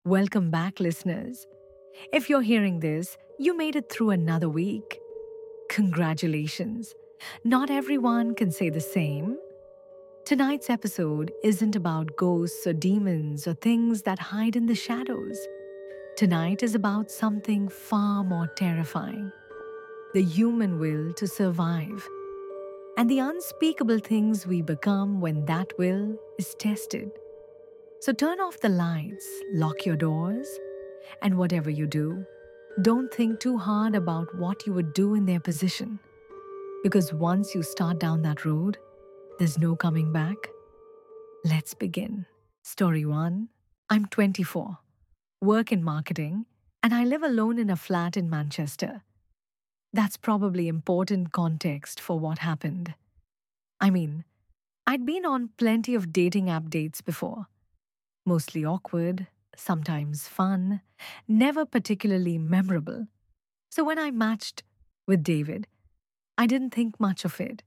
Welcome back, listeners. If you're hearing this, you made it through another week. Congratulations. Not everyone can say the same. Tonight's episode isn't about ghosts or demons or things that hide in the shadows. Tonight is about something far more terrifying: the human will to survive, and the unspeakable things we become when that will is tested. So turn off the lights, lock your doors, and whatever you do, don't think too hard about what you would do in their position. Because once you start down that road, there's no coming back. Let's begin. Story 1. I'm 24, work in marketing, and I live alone in a flat in Manchester. That's probably important context for what happened. I mean, I'd been on plenty of dating app dates before, mostly awkward, sometimes fun, never particularly memorable. So when I matched with David, I didn't think much of it.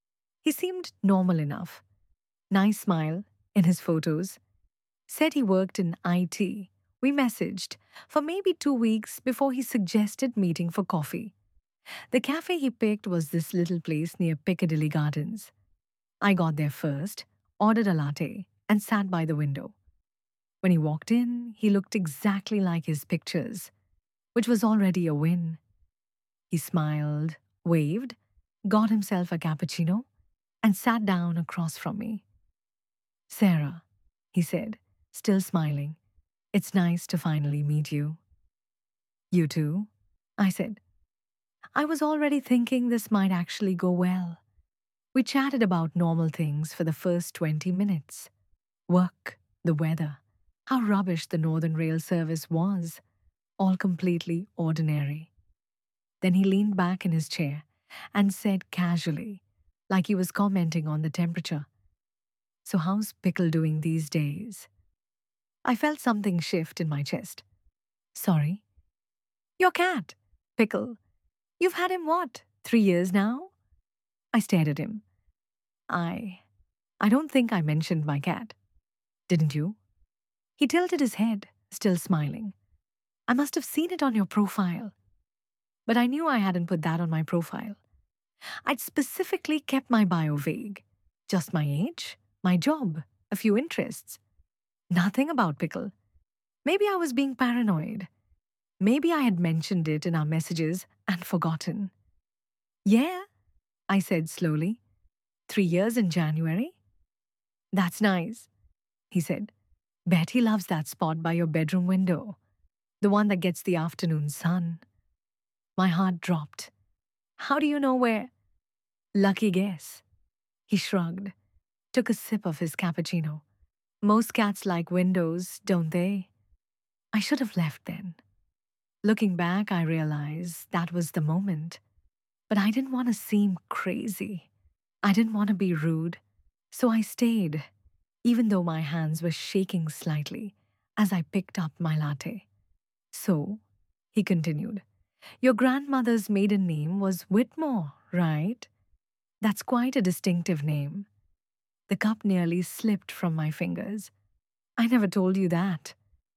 He seemed normal enough. Nice smile in his photos. Said he worked in IT. We messaged for maybe 2 weeks before he suggested meeting for coffee. The cafe he picked was this little place near Piccadilly Gardens. I got there first, ordered a latte, and sat by the window. When he walked in, he looked exactly like his pictures, which was already a win. He smiled, waved, got himself a cappuccino, and sat down across from me. "Sarah," he said, still smiling, "it's nice to finally meet you." "You too," I said. I was already thinking this might actually go well. We chatted about normal things for the first 20 minutes: work, the weather, how rubbish the Northern Rail service was, all completely ordinary. Then he leaned back in his chair and said casually, like he was commenting on the temperature, "So how's Pickle doing these days?" I felt something shift in my chest. "Sorry?" "Your cat, Pickle. You've had him what, 3 years now?" I stared at him. I I don't think I mentioned my cat. Didn't you? He tilted his head, still smiling. "I must have seen it on your profile." But I knew I hadn't put that on my profile. I'd specifically kept my bio vague. Just my age, my job, a few interests. Nothing about Pickle. Maybe I was being paranoid. Maybe I had mentioned it in our messages and forgotten. "Yeah," I said slowly. 3 years in January. "That's nice," he said. "Bet he loves that spot by your bedroom window. The one that gets the afternoon sun." My heart dropped. "How do you know where?" "Lucky guess." He shrugged, took a sip of his cappuccino. "Most cats like windows, don't they?" I should have left then. Looking back, I realized that was the moment. But I didn't want to seem crazy. I didn't want to be rude. So I stayed, even though my hands were shaking slightly as I picked up my latte. "So," he continued, "your grandmother's maiden name was Whitmore, right? That's quite a distinctive name." The cup nearly slipped from my fingers. "I never told you that."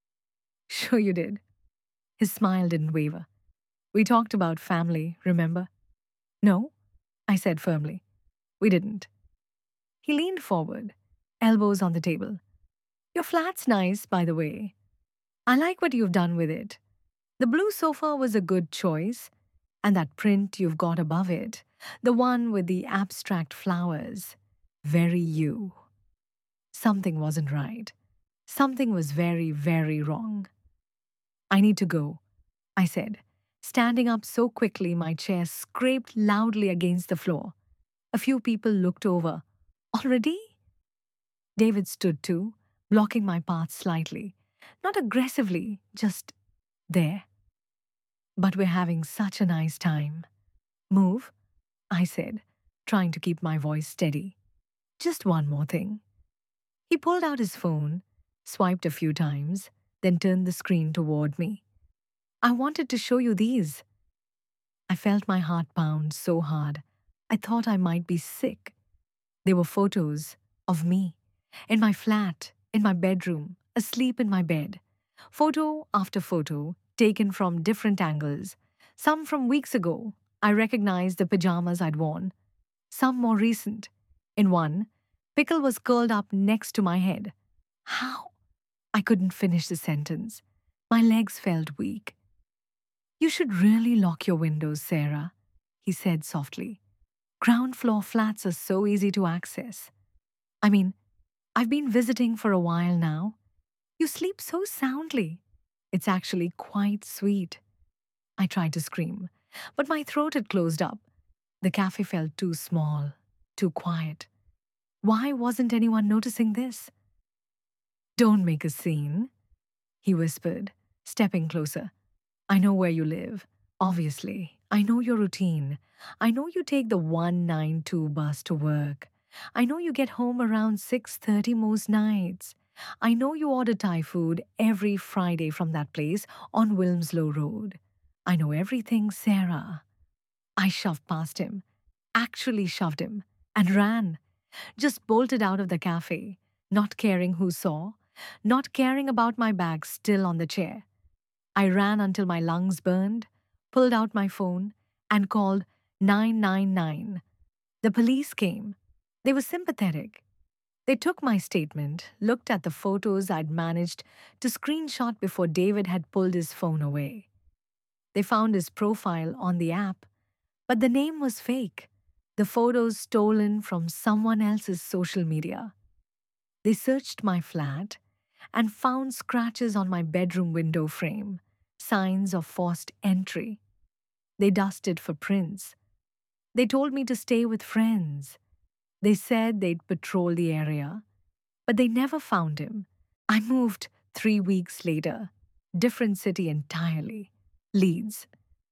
"Sure you did." His smile didn't waver. "We talked about family, remember?" "No," I said firmly. "We didn't." He leaned forward, elbows on the table. "Your flat's nice, by the way. I like what you've done with it. The blue sofa was a good choice, and that print you've got above it, the one with the abstract flowers, very you." Something wasn't right. Something was very, very wrong. "I need to go," I said, standing up so quickly my chair scraped loudly against the floor. A few people looked over. "Already?" David stood too, blocking my path slightly. Not aggressively, just there. "But we're having such a nice time." "Move," I said, trying to keep my voice steady. "Just one more thing." He pulled out his phone, swiped a few times, then turned the screen toward me. "I wanted to show you these." I felt my heart pound so hard, I thought I might be sick. They were photos of me, in my flat, in my bedroom, asleep in my bed. Photo after photo, taken from different angles. Some from weeks ago. I recognized the pajamas I'd worn. Some more recent. In one, Pickle was curled up next to my head. How? I couldn't finish the sentence. My legs felt weak. You should really lock your windows, Sarah, he said softly. Ground floor flats are so easy to access. I mean, I've been visiting for a while now. You sleep so soundly. It's actually quite sweet. I tried to scream, but my throat had closed up. The cafe felt too small, too quiet. Why wasn't anyone noticing this? Don't make a scene, he whispered, stepping closer. I know where you live. Obviously, I know your routine. I know you take the 192 bus to work. I know you get home around 6:30 most nights. I know you order Thai food every Friday from that place on Wilmslow Road. I know everything, Sarah. I shoved past him, actually shoved him, and ran. Just bolted out of the cafe, not caring who saw, not caring about my bag still on the chair. I ran until my lungs burned, pulled out my phone, and called 999. The police came. They were sympathetic. They took my statement, looked at the photos I'd managed to screenshot before David had pulled his phone away. They found his profile on the app, but the name was fake. The photos stolen from someone else's social media. They searched my flat and found scratches on my bedroom window frame, signs of forced entry. They dusted for prints. They told me to stay with friends. They said they'd patrol the area, but they never found him. I moved 3 weeks later, different city entirely, Leeds.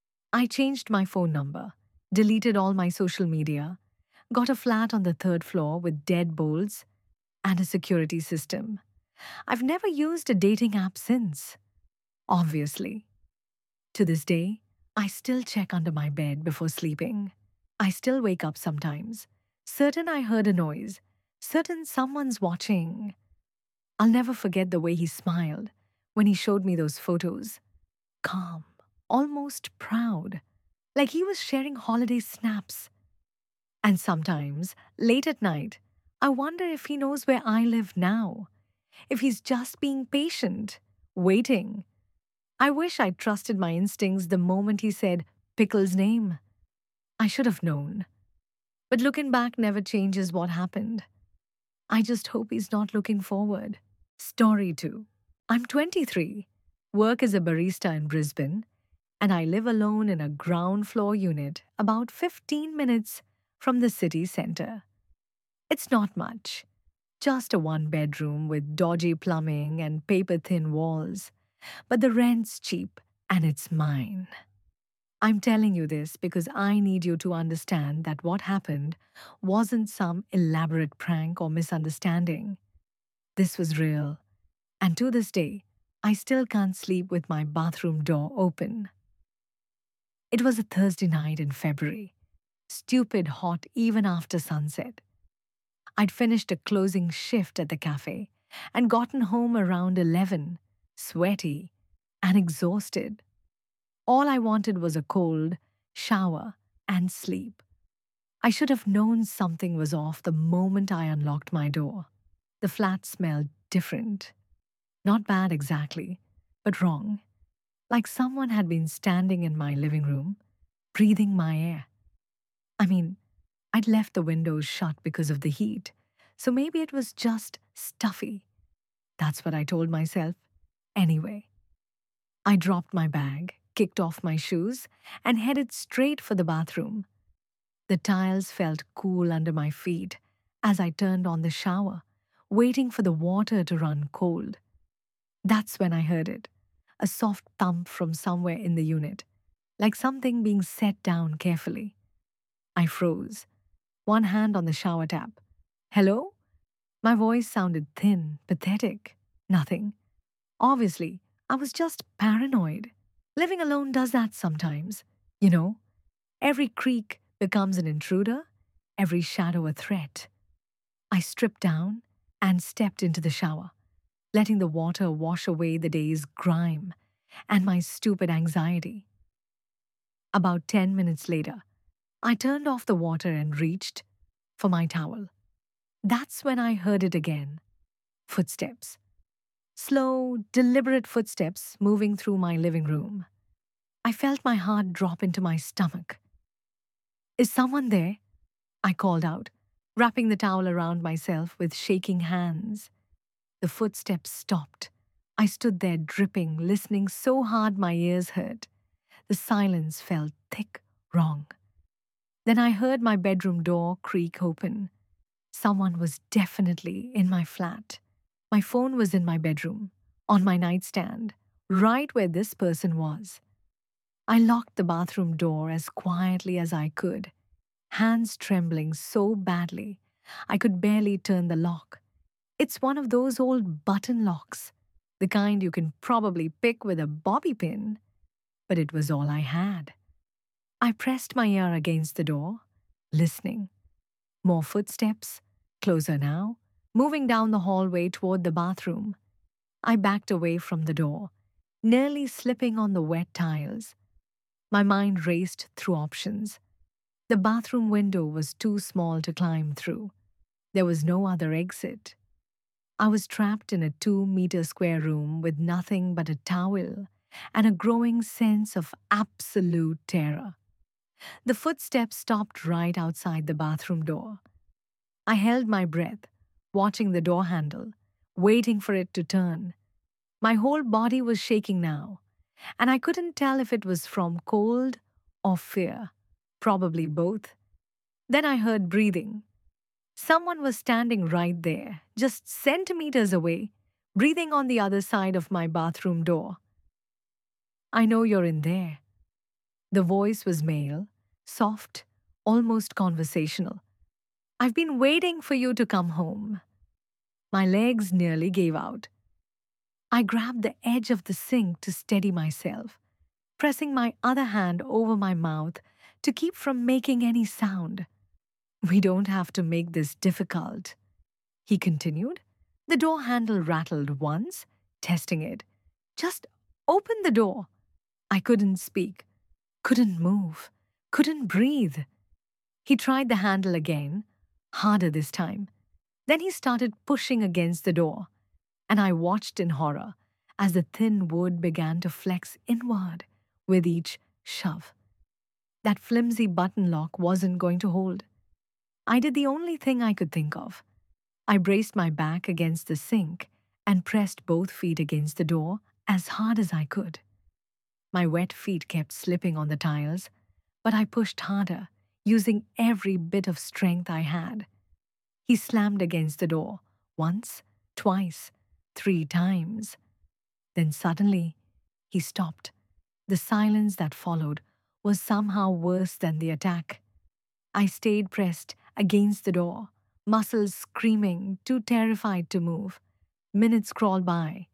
I changed my phone number, deleted all my social media, got a flat on the third floor with deadbolts and a security system. I've never used a dating app since. Obviously. To this day, I still check under my bed before sleeping. I still wake up sometimes, certain I heard a noise, certain someone's watching. I'll never forget the way he smiled when he showed me those photos. Calm, almost proud, like he was sharing holiday snaps. And sometimes, late at night, I wonder if he knows where I live now, if he's just being patient, waiting. I wish I'd trusted my instincts the moment he said Pickle's name. I should have known. But looking back never changes what happened. I just hope he's not looking forward. Story 2. I'm 23, work as a barista in Brisbane, and I live alone in a ground floor unit about 15 minutes from the city centre. It's not much, just a one-bedroom with dodgy plumbing and paper-thin walls, but the rent's cheap and it's mine. I'm telling you this because I need you to understand that what happened wasn't some elaborate prank or misunderstanding. This was real, and to this day, I still can't sleep with my bathroom door open. It was a Thursday night in February, stupid hot even after sunset. I'd finished a closing shift at the cafe and gotten home around 11, sweaty and exhausted. All I wanted was a cold shower and sleep. I should have known something was off the moment I unlocked my door. The flat smelled different. Not bad exactly, but wrong. Like someone had been standing in my living room, breathing my air. I mean, I'd left the windows shut because of the heat, so maybe it was just stuffy. That's what I told myself. Anyway, I dropped my bag, kicked off my shoes, and headed straight for the bathroom. The tiles felt cool under my feet as I turned on the shower, waiting for the water to run cold. That's when I heard it, a soft thump from somewhere in the unit, like something being set down carefully. I froze, one hand on the shower tap. Hello? My voice sounded thin, pathetic. Nothing. Obviously, I was just paranoid. Living alone does that sometimes. You know, every creak becomes an intruder, every shadow a threat. I stripped down and stepped into the shower. letting the water wash away the day's grime and my stupid anxiety. About 10 minutes later, I turned off the water and reached for my towel. That's when I heard it again. Footsteps. Slow, deliberate footsteps moving through my living room. I felt my heart drop into my stomach. Is someone there? I called out, wrapping the towel around myself with shaking hands. The footsteps stopped. I stood there dripping, listening so hard my ears hurt. The silence felt thick, wrong. Then I heard my bedroom door creak open. Someone was definitely in my flat. My phone was in my bedroom, on my nightstand, right where this person was. I locked the bathroom door as quietly as I could, hands trembling so badly I could barely turn the lock. It's one of those old button locks, the kind you can probably pick with a bobby pin, but it was all I had. I pressed my ear against the door, listening. More footsteps, closer now, moving down the hallway toward the bathroom. I backed away from the door, nearly slipping on the wet tiles. My mind raced through options. The bathroom window was too small to climb through. There was no other exit. I was trapped in a 2-meter square room with nothing but a towel and a growing sense of absolute terror. The footsteps stopped right outside the bathroom door. I held my breath, watching the door handle, waiting for it to turn. My whole body was shaking now, and I couldn't tell if it was from cold or fear. Probably both. Then I heard breathing. Someone was standing right there, just centimeters away, breathing on the other side of my bathroom door. I know you're in there. The voice was male, soft, almost conversational. I've been waiting for you to come home. My legs nearly gave out. I grabbed the edge of the sink to steady myself, pressing my other hand over my mouth to keep from making any sound. We don't have to make this difficult, he continued. The door handle rattled once, testing it. Just open the door. I couldn't speak, couldn't move, couldn't breathe. He tried the handle again, harder this time. Then he started pushing against the door, and I watched in horror as the thin wood began to flex inward with each shove. That flimsy button lock wasn't going to hold. I did the only thing I could think of. I braced my back against the sink and pressed both feet against the door as hard as I could. My wet feet kept slipping on the tiles, but I pushed harder, using every bit of strength I had. He slammed against the door, once, twice, 3 times. Then suddenly, he stopped. The silence that followed was somehow worse than the attack. I stayed pressed against the door, muscles screaming, too terrified to move. Minutes crawled by.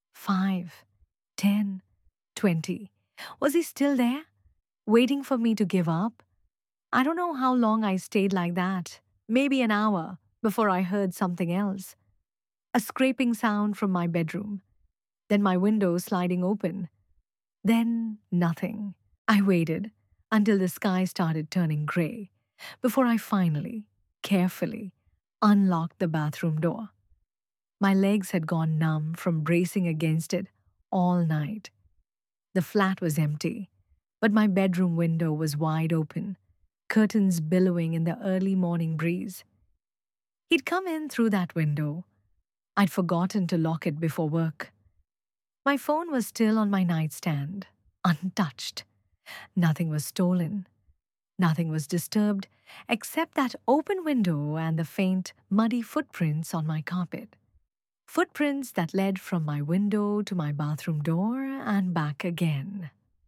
5, 10, 20. Was he still there, waiting for me to give up? I don't know how long I stayed like that. Maybe an hour before I heard something else. A scraping sound from my bedroom. Then my window sliding open. Then nothing. I waited until the sky started turning gray before I finally, carefully, unlocked the bathroom door. My legs had gone numb from bracing against it all night. The flat was empty, but my bedroom window was wide open, curtains billowing in the early morning breeze. He'd come in through that window. I'd forgotten to lock it before work. My phone was still on my nightstand, untouched. Nothing was stolen. Nothing was disturbed except that open window and the faint, muddy footprints on my carpet. Footprints that led from my window to my bathroom door and back again.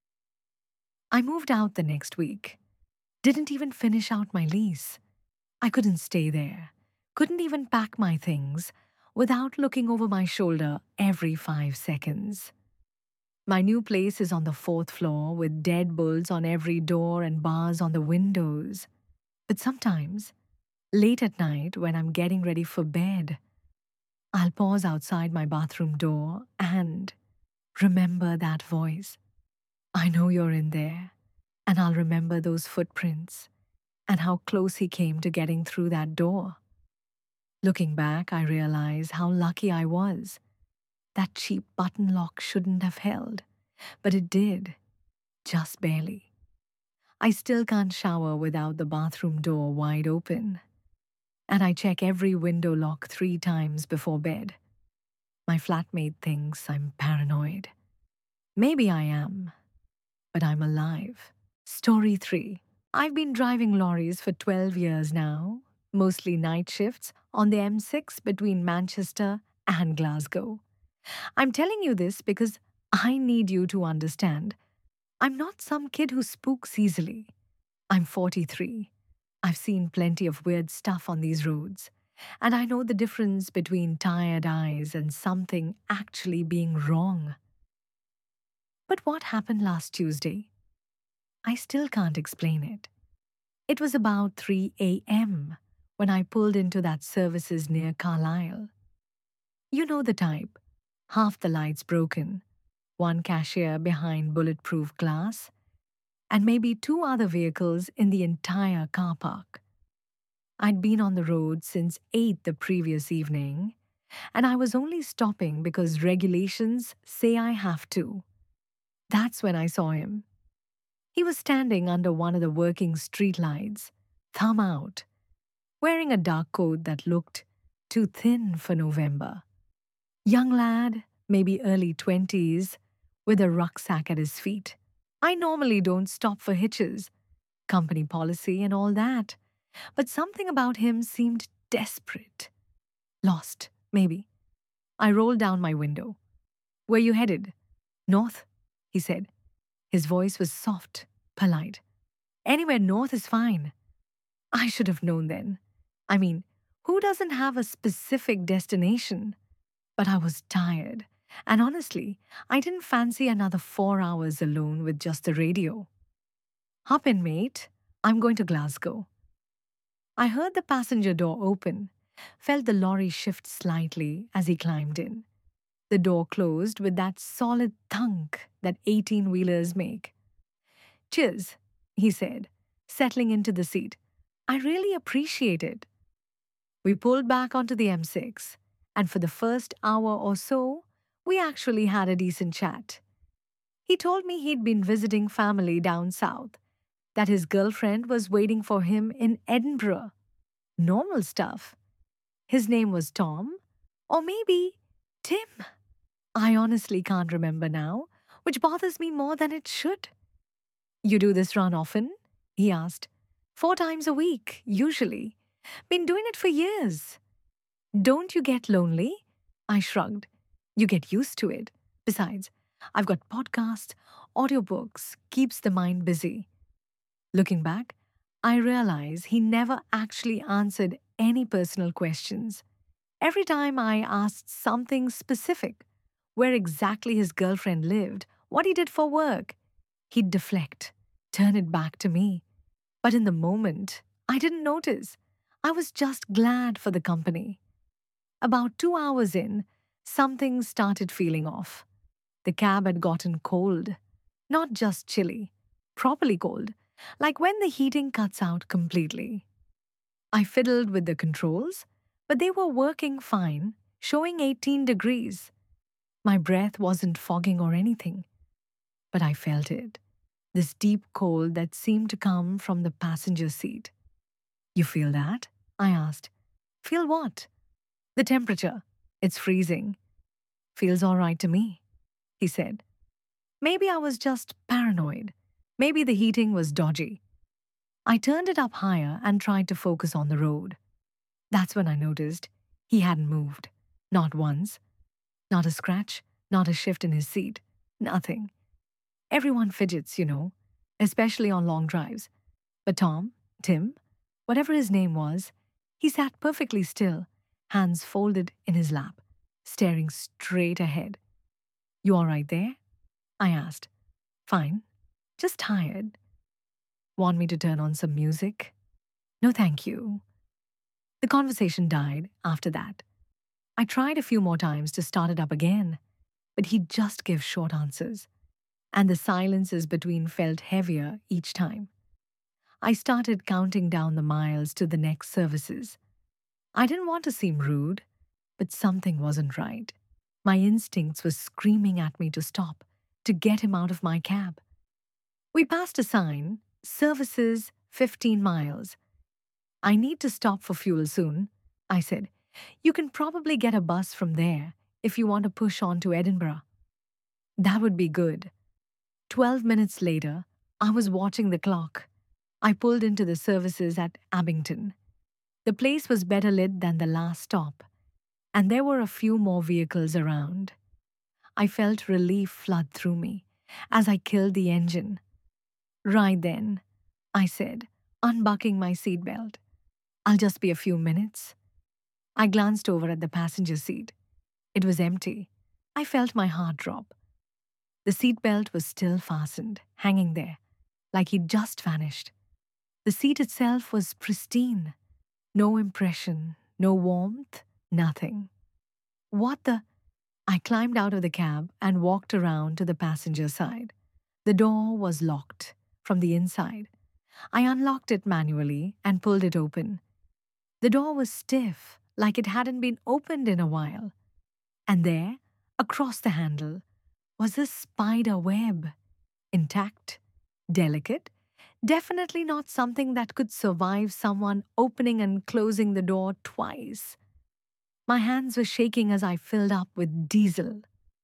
I moved out the next week. Didn't even finish out my lease. I couldn't stay there. Couldn't even pack my things without looking over my shoulder every 5 seconds. My new place is on the 4th floor with deadbolts on every door and bars on the windows. But sometimes, late at night when I'm getting ready for bed, I'll pause outside my bathroom door and remember that voice. I know you're in there, and I'll remember those footprints and how close he came to getting through that door. Looking back, I realize how lucky I was. That cheap button lock shouldn't have held, but it did, just barely. I still can't shower without the bathroom door wide open, and I check every window lock 3 times before bed. My flatmate thinks I'm paranoid. Maybe I am, but I'm alive. Story 3. I've been driving lorries for 12 years now, mostly night shifts on the M6 between Manchester and Glasgow. I'm telling you this because I need you to understand. I'm not some kid who spooks easily. I'm 43. I've seen plenty of weird stuff on these roads, and I know the difference between tired eyes and something actually being wrong. But what happened last Tuesday? I still can't explain it. It was about 3 a.m. when I pulled into that services near Carlisle. You know the type. Half the lights broken, one cashier behind bulletproof glass, and maybe 2 other vehicles in the entire car park. I'd been on the road since 8 the previous evening, and I was only stopping because regulations say I have to. That's when I saw him. He was standing under one of the working streetlights, thumb out, wearing a dark coat that looked too thin for November. Young lad, maybe early 20s, with a rucksack at his feet. I normally don't stop for hitches, company policy and all that, but something about him seemed desperate. Lost, maybe. I rolled down my window. Where you headed? North, he said. His voice was soft, polite. Anywhere north is fine. I should have known then. I mean, who doesn't have a specific destination? But I was tired, and honestly, I didn't fancy another 4 hours alone with just the radio. Hop in, mate. I'm going to Glasgow. I heard the passenger door open, felt the lorry shift slightly as he climbed in. The door closed with that solid thunk that 18-wheelers make. Cheers, he said, settling into the seat. I really appreciate it. We pulled back onto the M6, and for the first hour or so, we actually had a decent chat. He told me he'd been visiting family down south, that his girlfriend was waiting for him in Edinburgh. Normal stuff. His name was Tom, or maybe Tim. I honestly can't remember now, which bothers me more than it should. You do this run often? He asked. 4 times a week, usually. Been doing it for years. Don't you get lonely? I shrugged. You get used to it. Besides, I've got podcasts, audiobooks, keeps the mind busy. Looking back, I realize he never actually answered any personal questions. Every time I asked something specific, where exactly his girlfriend lived, what he did for work, he'd deflect, turn it back to me. But in the moment, I didn't notice. I was just glad for the company. About 2 hours in, something started feeling off. The cab had gotten cold. Not just chilly, properly cold, like when the heating cuts out completely. I fiddled with the controls, but they were working fine, showing 18 degrees. My breath wasn't fogging or anything, but I felt it. This deep cold that seemed to come from the passenger seat. You feel that? I asked. Feel what? The temperature. It's freezing. Feels all right to me, he said. Maybe I was just paranoid. Maybe the heating was dodgy. I turned it up higher and tried to focus on the road. That's when I noticed he hadn't moved. Not once. Not a scratch, not a shift in his seat. Nothing. Everyone fidgets, especially on long drives. But Tim, whatever his name was, he sat perfectly still, hands folded in his lap, staring straight ahead. You all right there? I asked. Fine. Just tired. Want me to turn on some music? No, thank you. The conversation died after that. I tried a few more times to start it up again, but he just gave short answers, and the silences between felt heavier each time. I started counting down the miles to the next services. I didn't want to seem rude, but something wasn't right. My instincts were screaming at me to stop, to get him out of my cab. We passed a sign, services 15 miles. I need to stop for fuel soon, I said. You can probably get a bus from there if you want to push on to Edinburgh. That would be good. 12 minutes later, I was watching the clock. I pulled into the services at Abington. The place was better lit than the last stop, and there were a few more vehicles around. I felt relief flood through me as I killed the engine. Right then, I said, unbuckling my seatbelt. I'll just be a few minutes. I glanced over at the passenger seat. It was empty. I felt my heart drop. The seatbelt was still fastened, hanging there, like he'd just vanished. The seat itself was pristine. No impression, no warmth, nothing. What the? I climbed out of the cab and walked around to the passenger side. The door was locked from the inside. I unlocked it manually and pulled it open. The door was stiff, like it hadn't been opened in a while. And there, across the handle, was a spider web. Intact, delicate, definitely not something that could survive someone opening and closing the door twice. My hands were shaking as I filled up with diesel.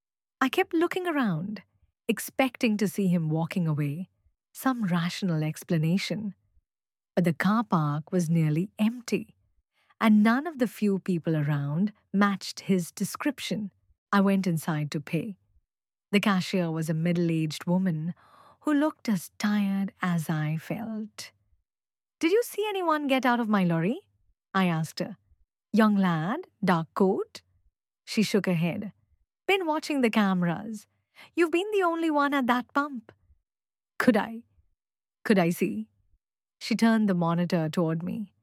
I kept looking around, expecting to see him walking away, some rational explanation. But the car park was nearly empty, and none of the few people around matched his description. I went inside to pay. The cashier was a middle-aged woman who looked as tired as I felt. "Did you see anyone get out of my lorry?" I asked her. "Young lad, dark coat?" She shook her head. "Been watching the cameras. You've been the only one at that pump." Could I? Could I see? She turned the monitor toward me.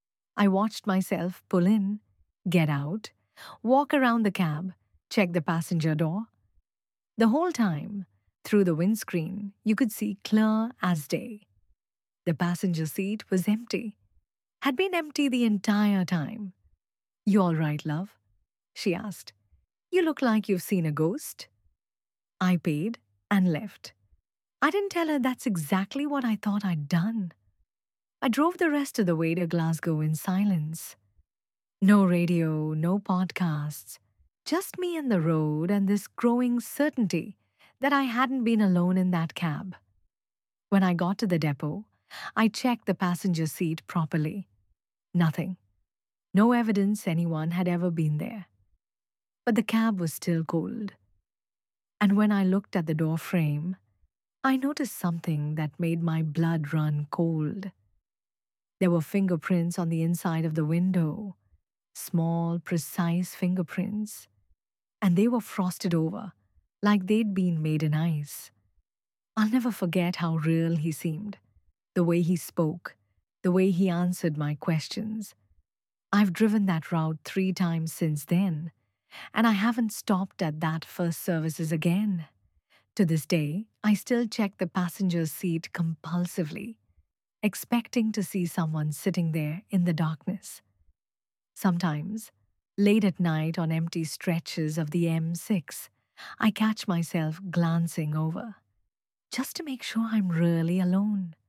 I watched myself pull in, get out, walk around the cab, check the passenger door. The whole time, through the windscreen, you could see clear as day. The passenger seat was empty. Had been empty the entire time. "You all right, love?" she asked. "You look like you've seen a ghost." I paid and left. I didn't tell her that's exactly what I thought I'd done. I drove the rest of the way to Glasgow in silence. No radio, no podcasts, just me and the road and this growing certainty that I hadn't been alone in that cab. When I got to the depot, I checked the passenger seat properly. Nothing. No evidence anyone had ever been there. But the cab was still cold. And when I looked at the door frame, I noticed something that made my blood run cold. There were fingerprints on the inside of the window, small, precise fingerprints, and they were frosted over, like they'd been made in ice. I'll never forget how real he seemed, the way he spoke, the way he answered my questions. I've driven that route 3 times since then, and I haven't stopped at that first services again. To this day, I still check the passenger seat compulsively, expecting to see someone sitting there in the darkness. Sometimes, late at night on empty stretches of the M6, I catch myself glancing over, just to make sure I'm really alone.